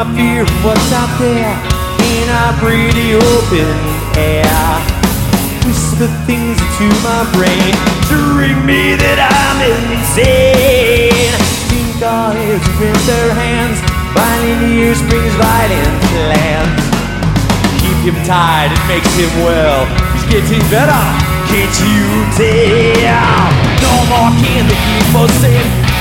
my fear of what's out there in our pretty open air. Whisper things into my brain to ring me that I'm insane. Think God is with their hands, binding the year springs violent plans. Keep him tied, it makes him well. He's getting better, can't you tell? No more can the keep us in.